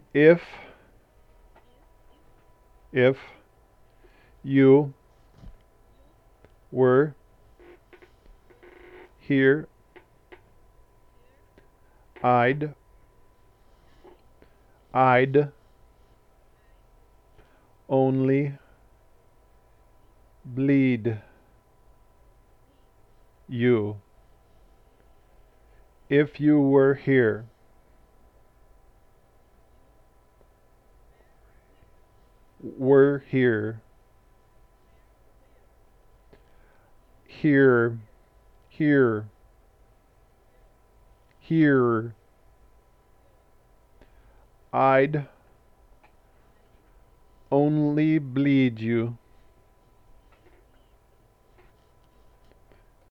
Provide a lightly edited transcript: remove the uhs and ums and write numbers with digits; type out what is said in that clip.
If if you were here, I'd only bleed you. If you were here, were here, here, here, here, I'd only bleed you.